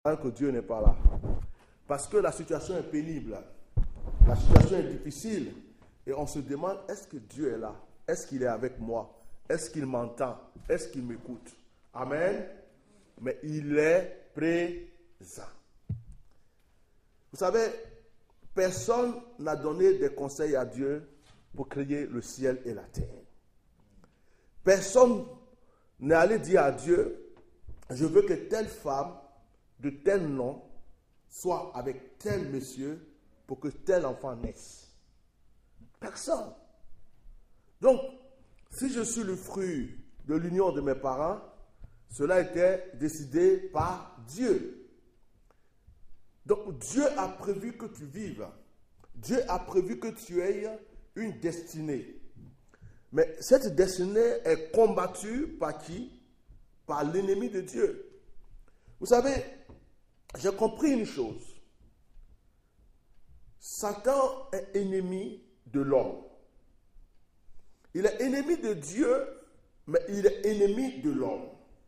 que Dieu n'est pas là. Parce que la situation est pénible. La situation est difficile. Et on se demande, est-ce que Dieu est là? Est-ce qu'il est avec moi? Est-ce qu'il m'entend? Est-ce qu'il m'écoute? Amen. Mais il est présent. Vous savez, personne n'a donné des conseils à Dieu pour créer le ciel et la terre. Personne n'est allé dire à Dieu, je veux que telle femme de tel nom soit avec tel monsieur pour que tel enfant naisse. Personne. Donc, si je suis le fruit de l'union de mes parents, cela était décidé par Dieu. Donc, Dieu a prévu que tu vives. Dieu a prévu que tu aies une destinée. Mais cette destinée est combattue par qui? Par l'ennemi de Dieu. Vous savez, j'ai compris une chose. Satan est ennemi de l'homme. Il est ennemi de Dieu, mais il est ennemi de l'homme.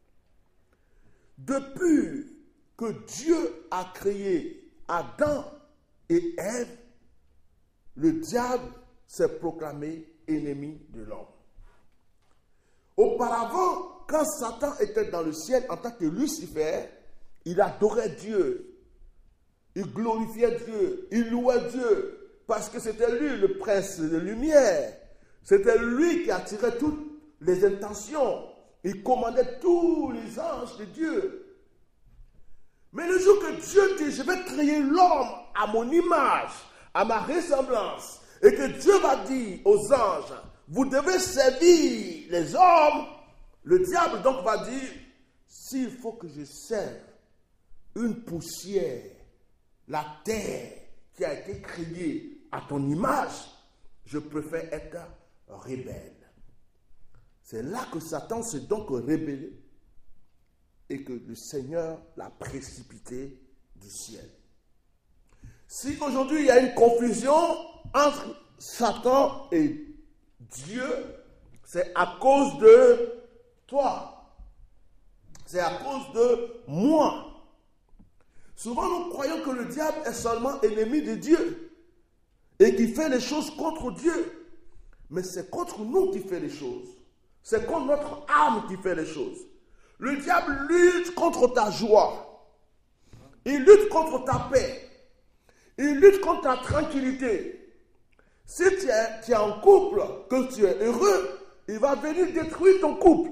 Depuis que Dieu a créé Adam et Ève, le diable s'est proclamé ennemi de l'homme. Auparavant, quand Satan était dans le ciel en tant que Lucifer, il adorait Dieu, il glorifiait Dieu, il louait Dieu, parce que c'était lui le prince de lumière, c'était lui qui attirait toutes les intentions, il commandait tous les anges de Dieu. Mais le jour que Dieu dit, je vais créer l'homme à mon image, à ma ressemblance, et que Dieu va dire aux anges, vous devez servir les hommes, le diable donc va dire, s'il faut que je serve une poussière, la terre qui a été créée à ton image, je préfère être rebelle. C'est là que Satan s'est donc rébellé et que le Seigneur l'a précipité du ciel. Si aujourd'hui il y a une confusion entre Satan et Dieu, c'est à cause de toi. C'est à cause de moi. Souvent nous croyons que le diable est seulement ennemi de Dieu et qu'il fait les choses contre Dieu. Mais c'est contre nous qu'il fait les choses. C'est contre notre âme qu'il fait les choses. Le diable lutte contre ta joie. Il lutte contre ta paix. Il lutte contre ta tranquillité. Si tu es en couple, que tu es heureux, il va venir détruire ton couple.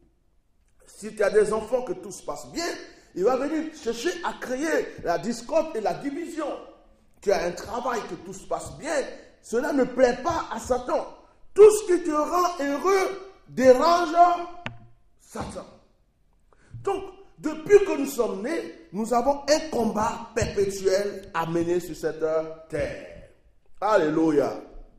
Si tu as des enfants, que tout se passe bien, il va venir chercher à créer la discorde et la division. Tu as un travail, que tout se passe bien, cela ne plaît pas à Satan. Tout ce qui te rend heureux dérange Satan. Donc, depuis que nous sommes nés, nous avons un combat perpétuel à mener sur cette terre. Alléluia.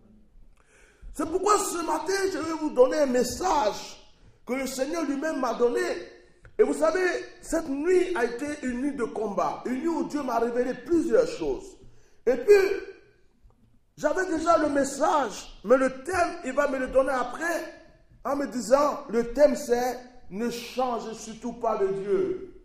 C'est pourquoi ce matin, je vais vous donner un message que le Seigneur lui-même m'a donné. Et vous savez, cette nuit a été une nuit de combat, une nuit où Dieu m'a révélé plusieurs choses. Et puis, j'avais déjà le message, mais le thème, il va me le donner après, en me disant, le thème c'est, ne change surtout pas de Dieu.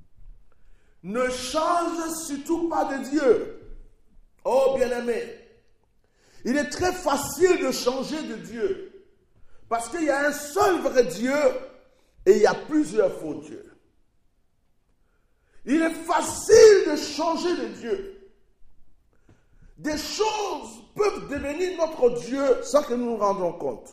Ne change surtout pas de Dieu. Oh bien-aimé, il est très facile de changer de Dieu. Parce qu'il y a un seul vrai Dieu et il y a plusieurs faux dieux. Il est facile de changer de Dieu. Des choses peuvent devenir notre Dieu sans que nous nous rendions compte.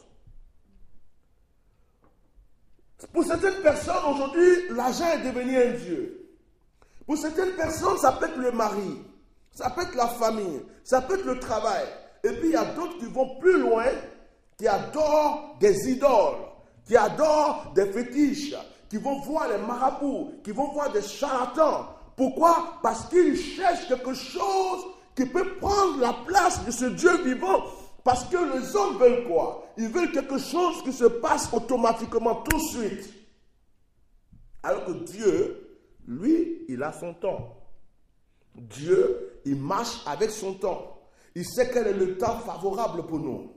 Pour certaines personnes, aujourd'hui, l'argent est devenu un Dieu. Pour certaines personnes, ça peut être le mari, ça peut être la famille, ça peut être le travail. Et puis, il y a d'autres qui vont plus loin, qui adorent des idoles, qui adorent des fétiches, qui vont voir les marabouts, qui vont voir des charlatans. Pourquoi? Parce qu'ils cherchent quelque chose qui peut prendre la place de ce Dieu vivant. Parce que les hommes veulent quoi? Ils veulent quelque chose qui se passe automatiquement tout de suite. Alors que Dieu, lui, il a son temps. Dieu, il marche avec son temps. Il sait quel est le temps favorable pour nous.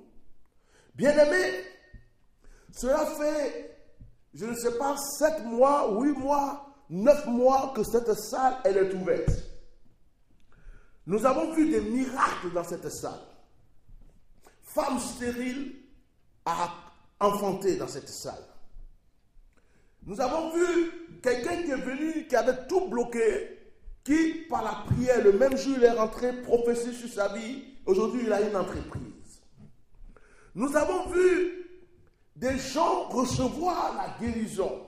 Bien-aimés, cela fait, je ne sais pas, 7 mois, 8 mois, 9 mois que cette salle, elle est ouverte. Nous avons vu des miracles dans cette salle. Femme stérile a enfanté dans cette salle. Nous avons vu quelqu'un qui est venu, qui avait tout bloqué, qui, par la prière, le même jour, il est rentré, prophétie sur sa vie. Aujourd'hui, il a une entreprise. Nous avons vu des gens recevoir la guérison.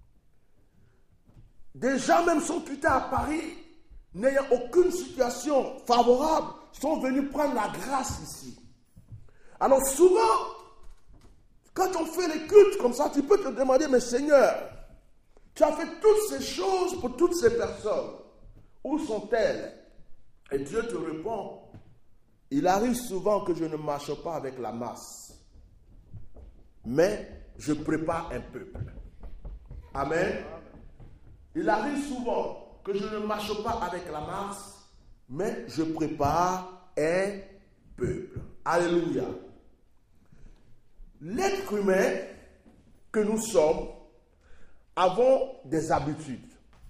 Des gens même sont quittés à Paris, n'ayant aucune situation favorable, sont venus prendre la grâce ici. Alors souvent, quand on fait les cultes comme ça, tu peux te demander, mais Seigneur, tu as fait toutes ces choses pour toutes ces personnes. Où sont-elles? Et Dieu te répond, il arrive souvent que je ne marche pas avec la masse, mais je prépare un peuple. Amen. Il arrive souvent que je ne marche pas avec la masse, mais je prépare un peuple. Alléluia. L'être humain que nous sommes avons des habitudes.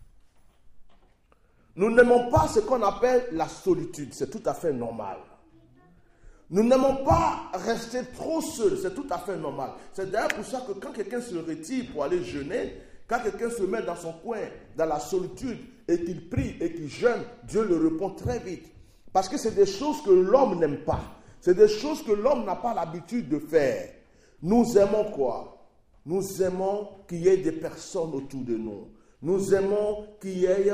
Nous n'aimons pas ce qu'on appelle la solitude, c'est tout à fait normal. Nous n'aimons pas rester trop seuls, c'est tout à fait normal. C'est d'ailleurs pour ça que quand quelqu'un se retire pour aller jeûner, quand quelqu'un se met dans son coin, dans la solitude, et qu'il prie et qu'il jeûne, Dieu le répond très vite. Parce que c'est des choses que l'homme n'aime pas. C'est des choses que l'homme n'a pas l'habitude de faire. Nous aimons quoi? Nous aimons qu'il y ait des personnes autour de nous. Nous aimons qu'il y ait,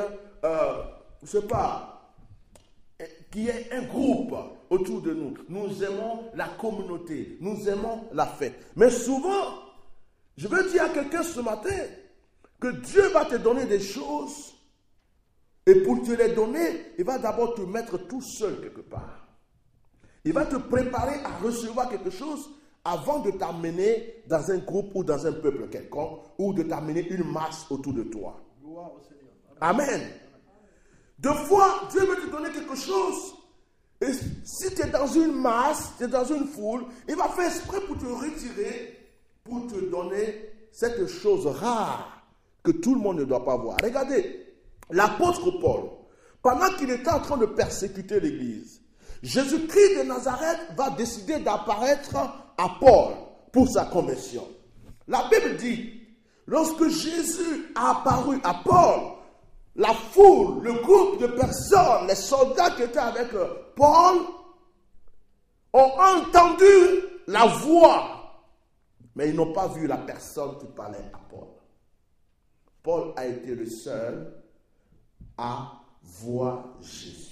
qu'il y ait un groupe autour de nous. Nous aimons la communauté. Nous aimons la fête. Mais souvent, je veux dire à quelqu'un ce matin que Dieu va te donner des choses et pour te les donner, il va d'abord te mettre tout seul quelque part. Il va te préparer à recevoir quelque chose avant de t'amener dans un groupe ou dans un peuple quelconque ou de t'amener une masse autour de toi. Amen. Deux fois, Dieu veut te donner quelque chose. Et si tu es dans une masse, tu es dans une foule, il va faire exprès pour te retirer, pour te donner cette chose rare que tout le monde ne doit pas voir. Regardez, l'apôtre Paul, pendant qu'il était en train de persécuter l'Église, Jésus-Christ de Nazareth va décider d'apparaître à Paul pour sa conversion. La Bible dit, lorsque Jésus a apparu à Paul, la foule, le groupe de personnes, les soldats qui étaient avec Paul, ont entendu la voix, mais ils n'ont pas vu la personne qui parlait à Paul. Paul a été le seul à voir Jésus.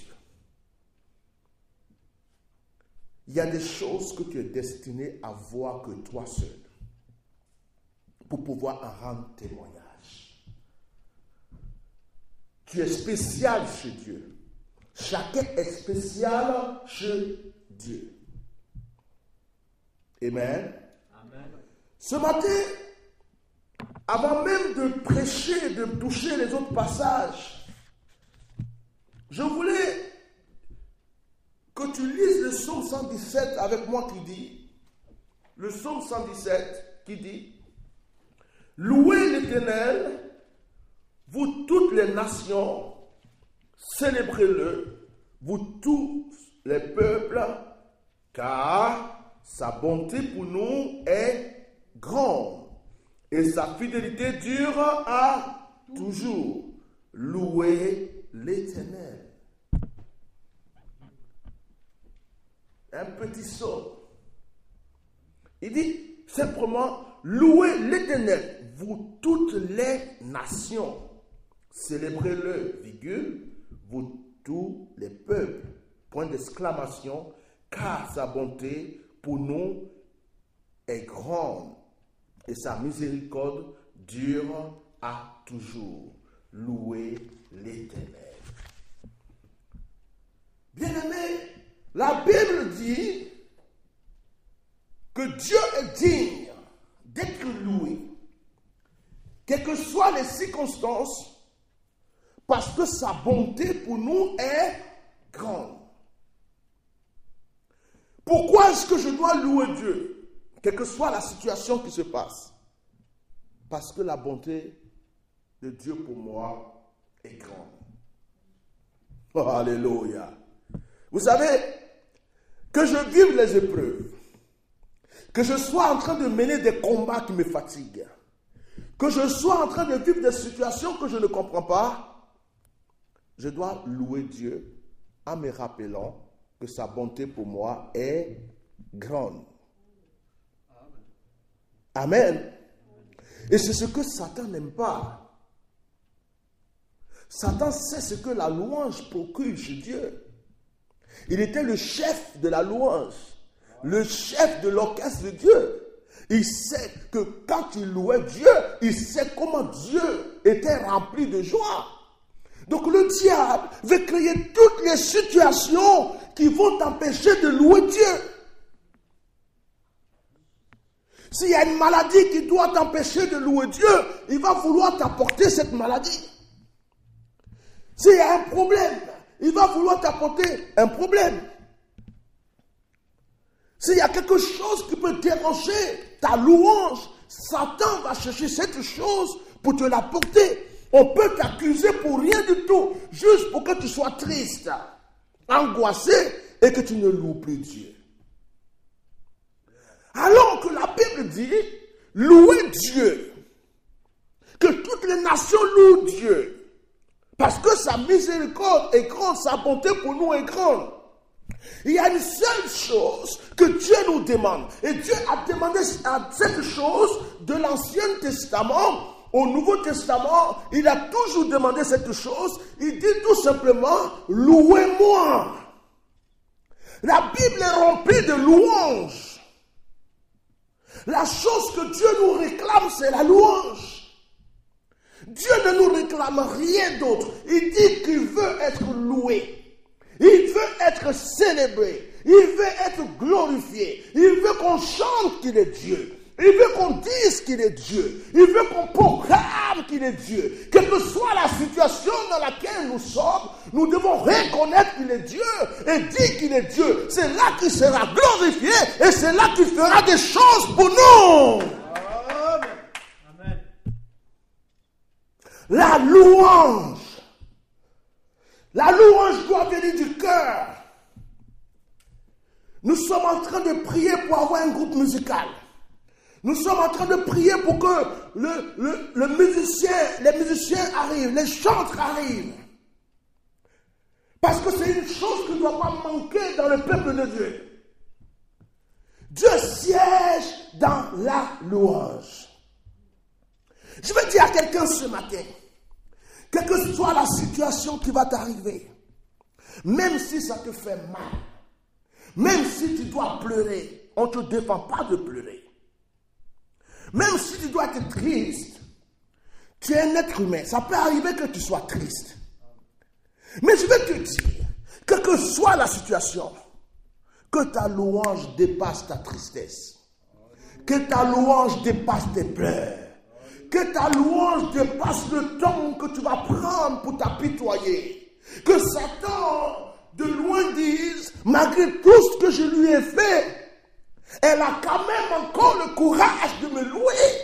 Il y a des choses que tu es destiné à voir que toi seul, pour pouvoir en rendre témoignage. Tu es spécial chez Dieu. Chacun est spécial chez Dieu. Amen. Amen. Ce matin, avant même de prêcher, de toucher les autres passages, je voulais que tu lises le psaume 117 avec moi qui dit, le psaume 117 qui dit, louez l'Éternel, vous toutes les nations, célébrez-le, vous tous les peuples, car sa bonté pour nous est grande et sa fidélité dure à toujours. Louez l'Éternel. Un petit psaume. Il dit simplement, louez l'Éternel, vous toutes les nations. Célébrez-le, virgule, vous tous les peuples. Point d'exclamation, car sa bonté pour nous est grande et sa miséricorde dure à toujours. Louez l'Éternel. Bien-aimés, la Bible dit que Dieu est digne d'être loué, quelles que soient les circonstances, parce que sa bonté pour nous est grande. Pourquoi est-ce que je dois louer Dieu, quelle que soit la situation qui se passe? Parce que la bonté de Dieu pour moi est grande. Oh, alléluia. Vous savez, que je vive les épreuves, que je sois en train de mener des combats qui me fatiguent, que je sois en train de vivre des situations que je ne comprends pas, je dois louer Dieu en me rappelant que sa bonté pour moi est grande. Amen. Et c'est ce que Satan n'aime pas. Satan sait ce que la louange procure chez Dieu. Il était le chef de la louange, le chef de l'orchestre de Dieu. Il sait que quand il louait Dieu, il sait comment Dieu était rempli de joie. Donc le diable veut créer toutes les situations qui vont t'empêcher de louer Dieu. S'il y a une maladie qui doit t'empêcher de louer Dieu, il va vouloir t'apporter cette maladie. S'il y a un problème, il va vouloir t'apporter un problème. S'il y a quelque chose qui peut déranger ta louange, Satan va chercher cette chose pour te l'apporter. On peut t'accuser pour rien du tout, juste pour que tu sois triste, angoissé et que tu ne loues plus Dieu. Alors que la Bible dit, louez Dieu, que toutes les nations louent Dieu. Parce que sa miséricorde est grande, sa bonté pour nous est grande. Il y a une seule chose que Dieu nous demande. Et Dieu a demandé cette chose de l'Ancien Testament. Au Nouveau Testament, il a toujours demandé cette chose. Il dit tout simplement, louez-moi. La Bible est remplie de louanges. La chose que Dieu nous réclame, c'est la louange. Dieu ne nous réclame rien d'autre. Il dit qu'il veut être loué. Il veut être célébré. Il veut être glorifié. Il veut qu'on chante qu'il est Dieu. Il veut qu'on dise qu'il est Dieu. Il veut qu'on proclame qu'il est Dieu. Quelle que soit la situation dans laquelle nous sommes, nous devons reconnaître qu'il est Dieu et dire qu'il est Dieu. C'est là qu'il sera glorifié et c'est là qu'il fera des choses pour nous. La louange doit venir du cœur. Nous sommes en train de prier pour avoir un groupe musical. Nous sommes en train de prier pour que les musiciens arrivent, les chantres arrivent. Parce que c'est une chose qui ne doit pas manquer dans le peuple de Dieu. Dieu siège dans la louange. Je veux dire à quelqu'un ce matin, quelle que soit la situation qui va t'arriver, même si ça te fait mal, même si tu dois pleurer, on ne te défend pas de pleurer. Même si tu dois être triste, tu es un être humain, ça peut arriver que tu sois triste. Mais je vais te dire, quelle que soit la situation, que ta louange dépasse ta tristesse, que ta louange dépasse tes pleurs, que ta louange dépasse le temps que tu vas prendre pour t'apitoyer. Que Satan, de loin, dise, malgré tout ce que je lui ai fait, elle a quand même encore le courage de me louer.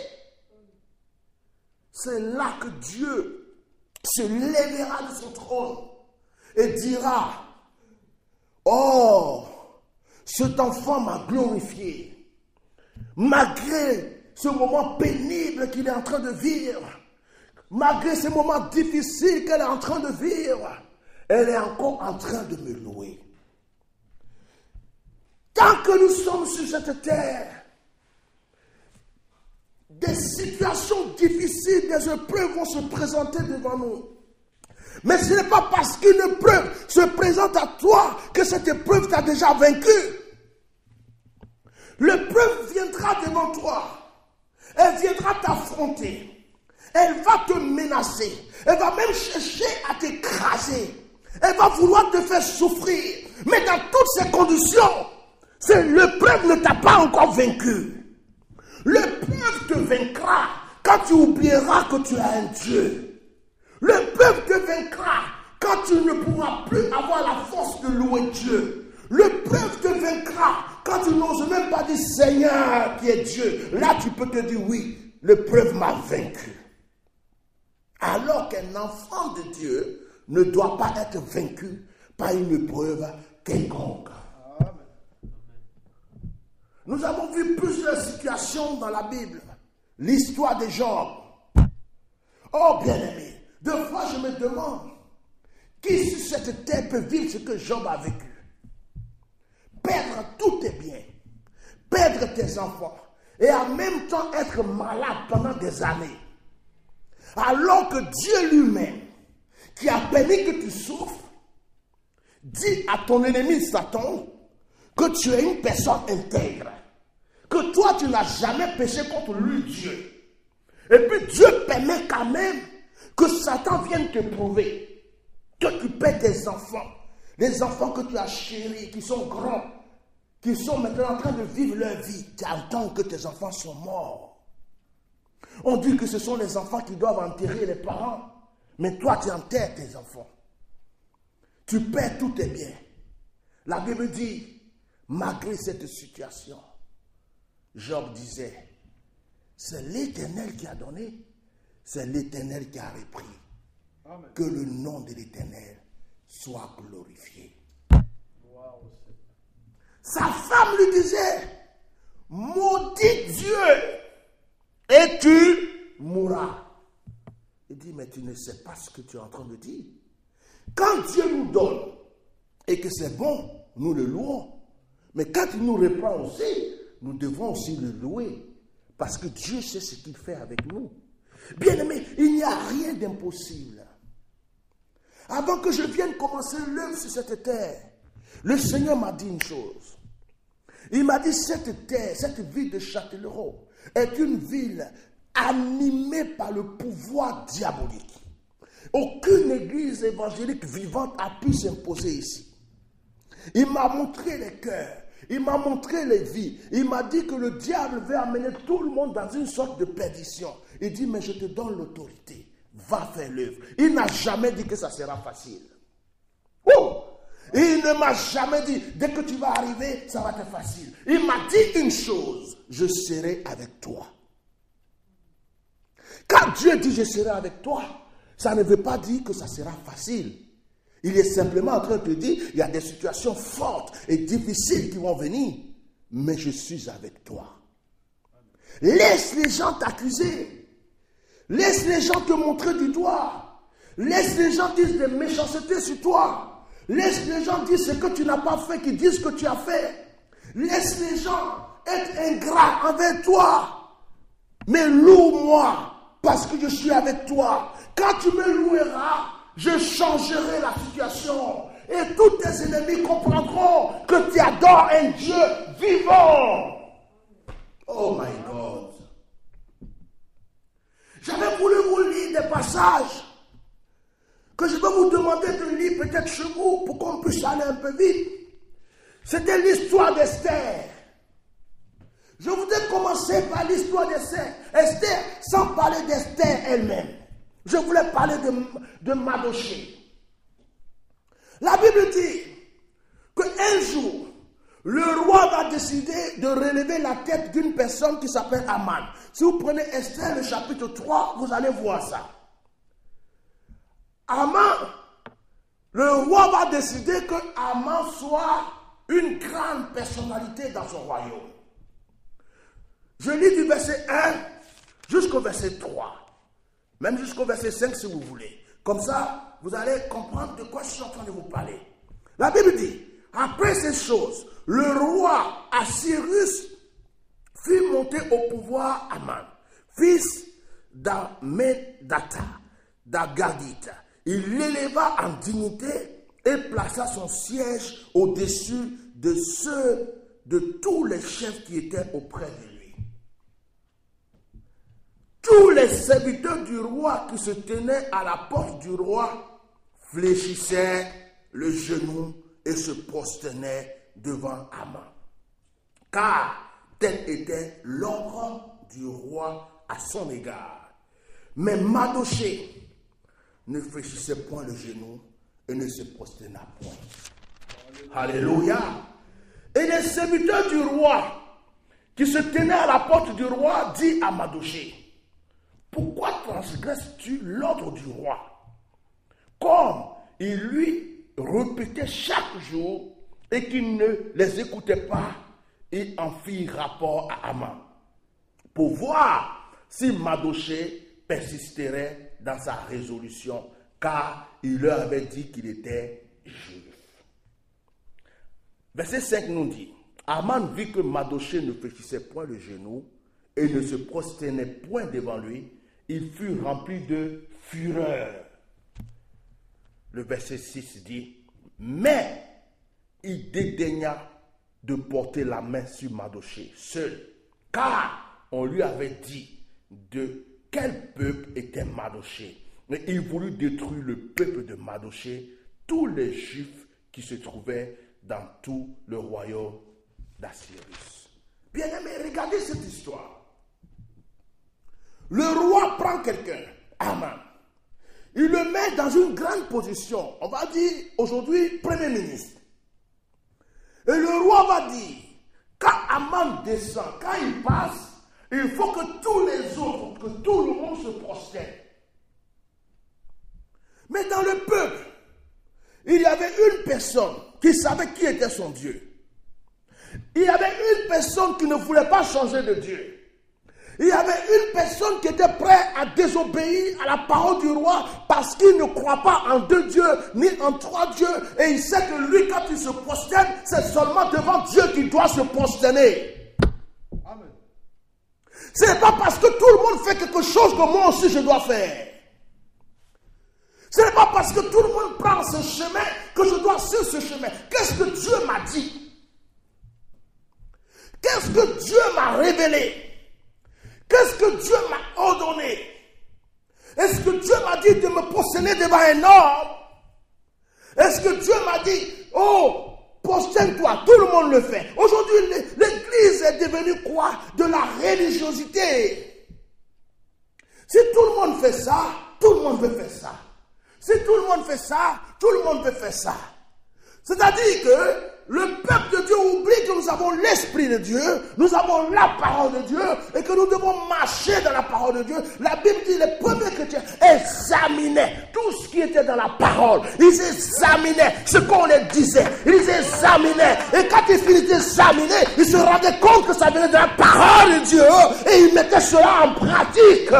C'est là que Dieu se lèvera de son trône et dira, oh, cet enfant m'a glorifié, malgré ce moment pénible qu'il est en train de vivre, malgré ce moment difficile qu'elle est en train de vivre, elle est encore en train de me louer. Tant que nous sommes sur cette terre, des situations difficiles, des épreuves vont se présenter devant nous. Mais ce n'est pas parce qu'une épreuve se présente à toi que cette épreuve t'a déjà vaincu. L'épreuve viendra devant toi. Elle viendra t'affronter. Elle va te menacer. Elle va même chercher à t'écraser. Elle va vouloir te faire souffrir. Mais dans toutes ces conditions, l'épreuve ne t'a pas encore vaincu. L'épreuve te vaincra quand tu oublieras que tu as un Dieu. L'épreuve te vaincra quand tu ne pourras plus avoir la force de louer Dieu. L'épreuve te vaincra quand tu n'oses même pas dire Seigneur qui est Dieu. Là tu peux te dire oui, l'épreuve m'a vaincu. Alors qu'un enfant de Dieu ne doit pas être vaincu par une épreuve quelconque. Nous avons vu plusieurs situations dans la Bible. L'histoire de Job. Oh bien-aimé, deux fois je me demande, qui sur cette terre peut vivre ce que Job a vécu? Perdre tous tes biens, perdre tes enfants, et en même temps être malade pendant des années. Alors que Dieu lui-même, qui a permis que tu souffres, dit à ton ennemi Satan que tu es une personne intègre, que toi tu n'as jamais péché contre lui, Dieu. Et puis Dieu permet quand même que Satan vienne te prouver que tu perds tes enfants, les enfants que tu as chéris, qui sont grands, qui sont maintenant en train de vivre leur vie. Tu entends que tes enfants sont morts. On dit que ce sont les enfants qui doivent enterrer les parents, mais toi tu enterres tes enfants. Tu perds tous tes biens. La Bible dit, malgré cette situation, Job disait, c'est l'Éternel qui a donné, c'est l'Éternel qui a repris. Amen. Que le nom de l'Éternel soit glorifié. Wow. Sa femme lui disait, maudit Dieu et tu mourras. Il dit, mais tu ne sais pas ce que tu es en train de dire. Quand Dieu nous donne et que c'est bon, nous le louons. Mais quand il nous reprend aussi, nous devons aussi le louer. Parce que Dieu sait ce qu'il fait avec nous. Bien-aimé, il n'y a rien d'impossible. Avant que je vienne commencer l'œuvre sur cette terre, le Seigneur m'a dit une chose. Il m'a dit, cette terre, cette ville de Châtellerault est une ville animée par le pouvoir diabolique. Aucune église évangélique vivante a pu s'imposer ici. Il m'a montré les cœurs. Il m'a montré les vies. Il m'a dit que le diable veut amener tout le monde dans une sorte de perdition. Il dit, mais je te donne l'autorité. Va faire l'œuvre. Il n'a jamais dit que ça sera facile. Oh! Il ne m'a jamais dit, dès que tu vas arriver, ça va être facile. Il m'a dit une chose, je serai avec toi. Quand Dieu dit je serai avec toi, ça ne veut pas dire que ça sera facile. Il est simplement en train de te dire, il y a des situations fortes et difficiles qui vont venir, mais je suis avec toi. Laisse les gens t'accuser. Laisse les gens te montrer du doigt. Laisse les gens dire des méchancetés sur toi. Laisse les gens dire ce que tu n'as pas fait, qu'ils disent que tu as fait. Laisse les gens être ingrats envers toi. Mais loue-moi, parce que je suis avec toi. Quand tu me loueras, je changerai la situation. Et tous tes ennemis comprendront que tu adores un Dieu vivant. Oh my God. J'avais voulu vous lire des passages que je vais vous demander de lire peut-être chez vous pour qu'on puisse aller un peu vite. C'était l'histoire d'Esther. Je voudrais commencer par l'histoire d'Esther. Esther, sans parler d'Esther elle-même. Je voulais parler de Mardochée. La Bible dit qu'un jour, le roi va décider de relever la tête d'une personne qui s'appelle Aman. Si vous prenez Esther, le chapitre 3, vous allez voir ça. Aman, le roi va décider que Aman soit une grande personnalité dans son royaume. Je lis du verset 1 jusqu'au verset 3. Même jusqu'au verset 5 si vous voulez. Comme ça, vous allez comprendre de quoi je suis en train de vous parler. La Bible dit, après ces choses, le roi Assyrus fut monté au pouvoir Aman, fils d'Amedata, d'Agagite. Il l'éleva en dignité et plaça son siège au-dessus de ceux de tous les chefs qui étaient auprès de lui. Tous les serviteurs du roi qui se tenaient à la porte du roi fléchissaient le genou et se prosternaient devant Aman. Car tel était l'ordre du roi à son égard. Mais Mardochée ne fléchissait point le genou et ne se prosterna point. Alléluia. Et les serviteurs du roi qui se tenaient à la porte du roi dit à Mardochée, pourquoi transgresses-tu l'ordre du roi? Comme il lui répétait chaque jour et qu'il ne les écoutait pas, il en fit rapport à Aman pour voir si Mardochée persisterait dans sa résolution, car il leur avait dit qu'il était juif. Verset 5 nous dit, Aman vit que Mardochée ne fléchissait point le genou et ne se prosternait point devant lui. Il fut rempli de fureur. Le verset 6 dit, mais il dédaigna de porter la main sur Mardochée seul, car on lui avait dit de quel peuple était Mardochée. Mais il voulut détruire le peuple de Mardochée, tous les Juifs qui se trouvaient dans tout le royaume d'Assyrus. Bien-aimés, regardez cette histoire. Le roi prend quelqu'un, Aman. Il le met dans une grande position. On va dire aujourd'hui Premier ministre. Et le roi va dire, quand Aman descend, quand il passe, il faut que tous les autres, que tout le monde se prosterne. Mais dans le peuple, il y avait une personne qui savait qui était son Dieu. Il y avait une personne qui ne voulait pas changer de Dieu. Il y avait une personne qui était prête à désobéir à la parole du roi parce qu'il ne croit pas en 2 dieux ni en 3 dieux. Et il sait que lui, quand il se prosterne, c'est seulement devant Dieu qu'il doit se prosterner. Amen. Ce n'est pas parce que tout le monde fait quelque chose que moi aussi je dois faire. Ce n'est pas parce que tout le monde prend ce chemin que je dois suivre ce chemin. Qu'est-ce que Dieu m'a dit? Qu'est-ce que Dieu m'a révélé? Qu'est-ce que Dieu m'a ordonné? Est-ce que Dieu m'a dit de me prosterner devant un homme? Est-ce que Dieu m'a dit, oh, prosterne-toi, tout le monde le fait. Aujourd'hui, l'église est devenue quoi? De la religiosité. Si tout le monde fait ça, tout le monde veut faire ça. Si tout le monde fait ça, tout le monde veut faire ça. C'est-à-dire que le peuple de Dieu oublie que nous avons l'Esprit de Dieu, nous avons la parole de Dieu et que nous devons marcher dans la parole de Dieu. La Bible dit les premiers chrétiens examinaient tout ce qui était dans la parole. Ils examinaient ce qu'on leur disait. Ils examinaient. Et quand ils finissaient d'examiner, ils se rendaient compte que ça venait de la parole de Dieu et ils mettaient cela en pratique.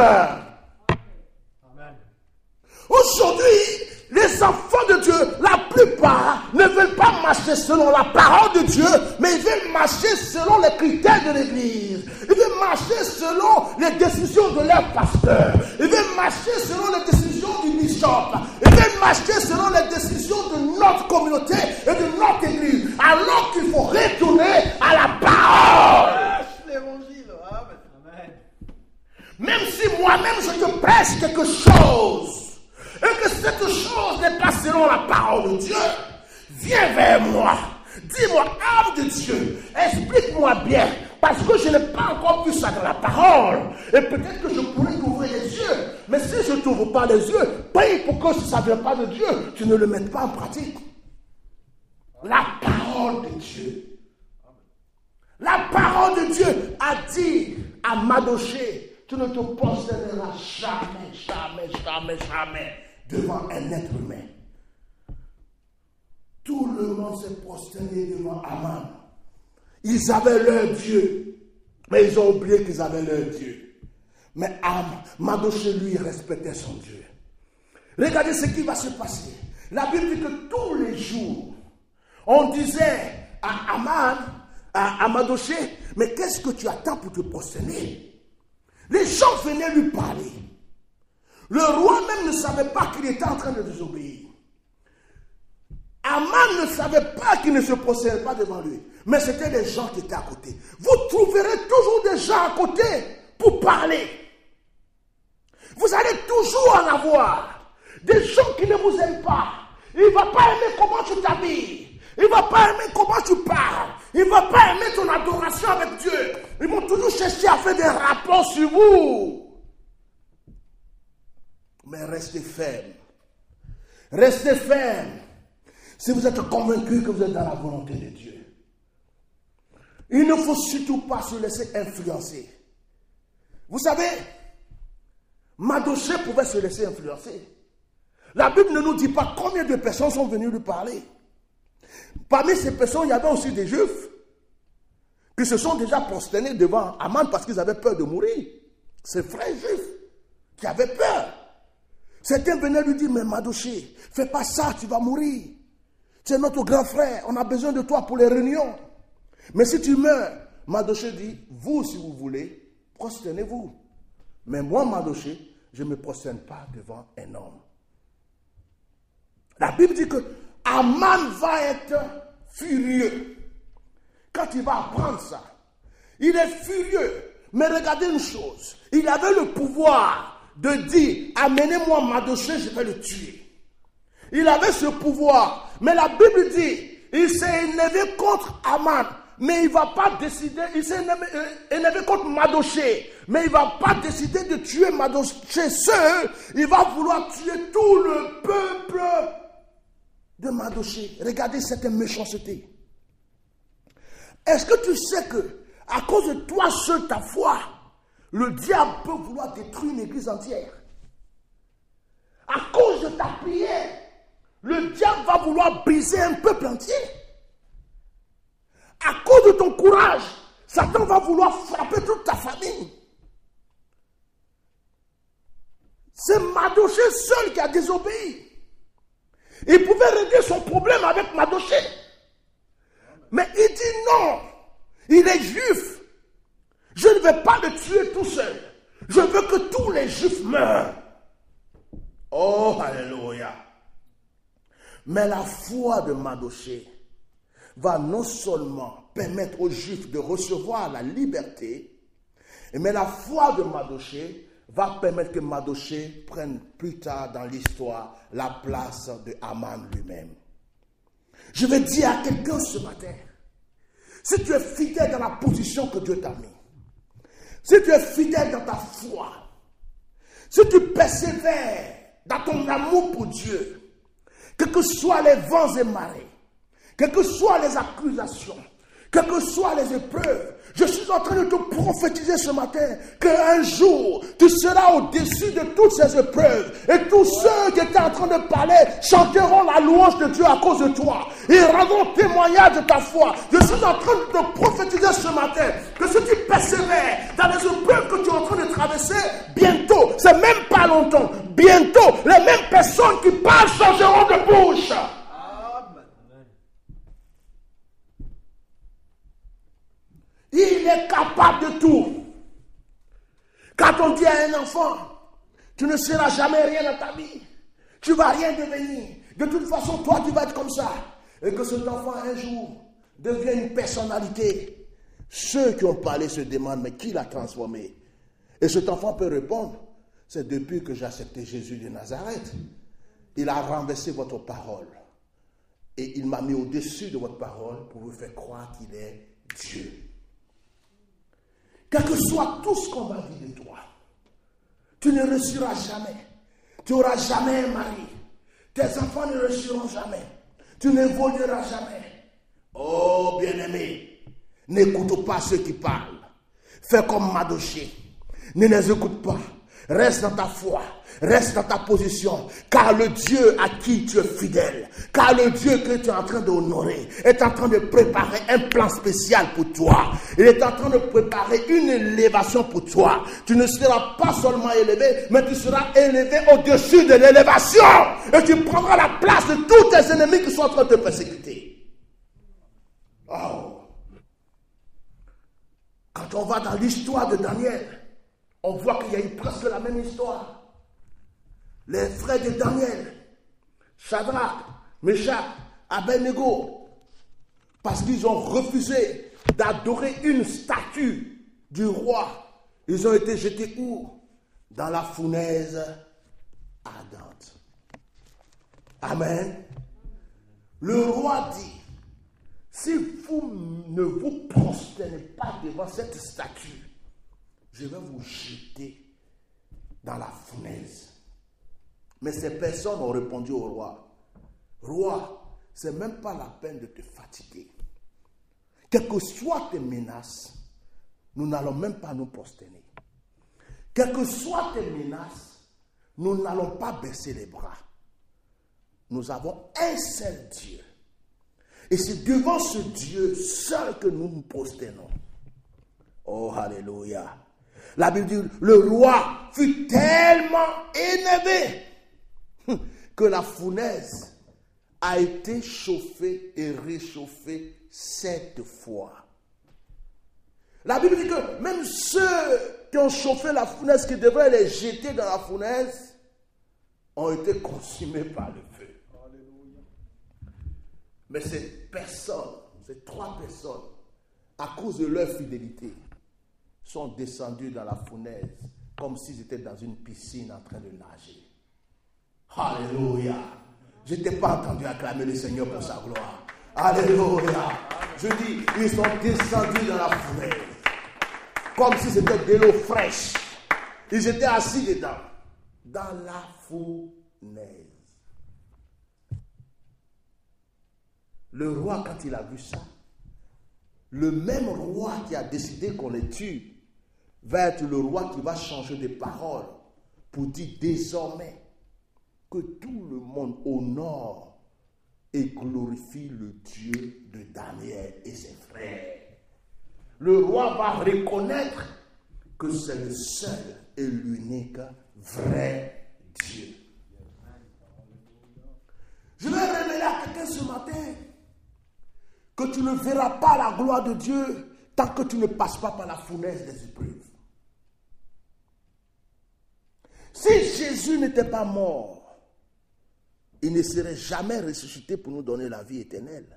Amen. Aujourd'hui, les enfants de Dieu, la plupart, ne veulent pas marcher selon la parole de Dieu, mais ils veulent marcher selon les critères de l'église. Ils veulent marcher selon les décisions de leur pasteur. Ils veulent marcher selon les décisions du bishop. Ils veulent marcher selon les décisions de notre communauté et de notre église. Alors qu'il faut retourner à la parole. L'évangile. Amen. Même si moi-même je te prêche quelque chose, et que cette chose n'est pas selon la parole de Dieu, viens vers moi. Dis-moi, âme de Dieu, explique-moi bien, parce que je n'ai pas encore vu ça dans la parole. Et peut-être que je pourrais t'ouvrir les yeux. Mais si je ne t'ouvre pas les yeux, prie pour que si ça ne vient pas de Dieu, tu ne le mettes pas en pratique. La parole de Dieu. La parole de Dieu a dit à Mardochée, tu ne te prosterneras jamais, jamais, jamais, jamais devant un être humain. Tout le monde s'est prosterné devant Aman. Ils avaient leur Dieu, mais ils ont oublié qu'ils avaient leur Dieu. Mais Mardochée, lui, respectait son Dieu. Regardez ce qui va se passer. La Bible dit que tous les jours, on disait à Aman, à Mardochée, mais qu'est-ce que tu attends pour te prosterner? Les gens venaient lui parler. Le roi même ne savait pas qu'il était en train de désobéir. Aman ne savait pas qu'il ne se prosternait pas devant lui. Mais c'était des gens qui étaient à côté. Vous trouverez toujours des gens à côté pour parler. Vous allez toujours en avoir. Des gens qui ne vous aiment pas. Il ne va pas aimer comment tu t'habilles. Il ne va pas aimer comment tu parles. Il ne va pas aimer ton adoration avec Dieu. Ils vont toujours chercher à faire des rapports sur vous. Mais restez ferme. Restez ferme. Si vous êtes convaincu que vous êtes dans la volonté de Dieu. Il ne faut surtout pas se laisser influencer. Vous savez, Mardochée pouvait se laisser influencer. La Bible ne nous dit pas combien de personnes sont venues lui parler. Parmi ces personnes, il y avait aussi des Juifs qui se sont déjà prosternés devant Aman parce qu'ils avaient peur de mourir. Ces frères juifs qui avaient peur. Certains venaient lui dire, mais Mardochée, fais pas ça, tu vas mourir. Tu es notre grand frère, on a besoin de toi pour les réunions. Mais si tu meurs, Mardochée dit, vous, si vous voulez, prosternez-vous. Mais moi, Mardochée, je ne me prosterne pas devant un homme. La Bible dit que Aman va être furieux. Quand il va apprendre ça, il est furieux. Mais regardez une chose, il avait le pouvoir de dire, amenez-moi Mardochée, je vais le tuer. Il avait ce pouvoir. Mais la Bible dit, il s'est énervé contre Aman. Mais il ne va pas décider, il s'est énervé contre Mardochée. Mais il ne va pas décider de tuer Mardochée seul. Il va vouloir tuer tout le peuple de Mardochée. Regardez cette méchanceté. Est-ce que tu sais que, à cause de toi seul, ta foi, le diable peut vouloir détruire une église entière? À cause de ta prière, le diable va vouloir briser un peuple entier. À cause de ton courage, Satan va vouloir frapper toute ta famille. C'est Mardochée seul qui a désobéi. Il pouvait régler son problème avec Mardochée. Mais il dit non, il est juif. Je ne vais pas le tuer tout seul. Je veux que tous les juifs meurent. Oh, alléluia. Mais la foi de Mardochée va non seulement permettre aux juifs de recevoir la liberté, mais la foi de Mardochée va permettre que Mardochée prenne plus tard dans l'histoire la place de Aman lui-même. Je vais dire à quelqu'un ce matin, si tu es fidèle dans la position que Dieu t'a mis, si tu es fidèle dans ta foi, si tu persévères dans ton amour pour Dieu, quels que soient les vents et marées, quelles que soient les accusations, quelles que soient les épreuves, je suis en train de te prophétiser ce matin qu'un jour, tu seras au-dessus de toutes ces épreuves. Et tous ceux qui étaient en train de parler chanteront la louange de Dieu à cause de toi. Ils rendront témoignage de ta foi. Je suis en train de te prophétiser ce matin que si tu persévères dans les épreuves que tu es en train de traverser, bientôt, c'est même pas longtemps, bientôt, les mêmes personnes qui parlent changeront de bouche. Il est capable de tout. Quand on dit à un enfant, tu ne seras jamais rien dans ta vie, tu ne vas rien devenir, de toute façon toi tu vas être comme ça, et que cet enfant un jour devienne une personnalité, ceux qui ont parlé se demandent, mais qui l'a transformé? Et cet enfant peut répondre, c'est depuis que j'ai accepté Jésus de Nazareth. Il a renversé votre parole, et il m'a mis au-dessus de votre parole pour vous faire croire qu'il est Dieu. Quel que soit tout ce qu'on va dire de toi, tu ne réussiras jamais. Tu n'auras jamais un mari. Tes enfants ne réussiront jamais. Tu n'évolueras jamais. Oh, bien-aimé, n'écoute pas ceux qui parlent. Fais comme Mardochée. Ne les écoute pas. Reste dans ta foi. Reste dans ta position. Car le Dieu à qui tu es fidèle, car le Dieu que tu es en train d'honorer, est en train de préparer un plan spécial pour toi. Il est en train de préparer une élévation pour toi. Tu ne seras pas seulement élevé, mais tu seras élevé au-dessus de l'élévation. Et tu prendras la place de tous tes ennemis qui sont en train de te persécuter. Oh. Quand on va dans l'histoire de Daniel, on voit qu'il y a eu presque la même histoire. Les frères de Daniel, Shadrach, Meshach, Abednego, parce qu'ils ont refusé d'adorer une statue du roi, ils ont été jetés où? Dans la fournaise ardente. Amen. Le roi dit, si vous ne vous prosternez pas devant cette statue, je vais vous jeter dans la fournaise. Mais ces personnes ont répondu au roi, roi, ce n'est même pas la peine de te fatiguer. Quelles que soient tes menaces, nous n'allons même pas nous prosterner. Quelles que soient tes menaces, nous n'allons pas baisser les bras. Nous avons un seul Dieu. Et c'est devant ce Dieu seul que nous nous prosternons. Oh, alléluia. La Bible dit, le roi fut tellement énervé que la fournaise a été chauffée et réchauffée 7 fois. La Bible dit que même ceux qui ont chauffé la fournaise, qui devraient les jeter dans la fournaise, ont été consumés par le feu. Mais ces personnes, ces 3 personnes, à cause de leur fidélité, sont descendues dans la fournaise comme s'ils étaient dans une piscine en train de nager. Alléluia. Je ne t'ai pas entendu acclamer le Seigneur pour sa gloire. Alléluia. Je dis, ils sont descendus dans la fournaise comme si c'était de l'eau fraîche. Ils étaient assis dedans, dans la fournaise. Le roi, quand il a vu ça, le même roi qui a décidé qu'on les tue, va être le roi qui va changer de parole pour dire désormais que tout le monde honore et glorifie le Dieu de Daniel et ses frères. Le roi va reconnaître que c'est le seul et l'unique vrai Dieu. Je vais révéler à quelqu'un ce matin que tu ne verras pas la gloire de Dieu tant que tu ne passes pas par la fournaise des épreuves. Si Jésus n'était pas mort, il ne serait jamais ressuscité pour nous donner la vie éternelle.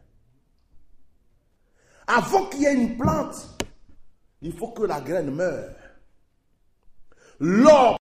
Avant qu'il y ait une plante, il faut que la graine meure. L'homme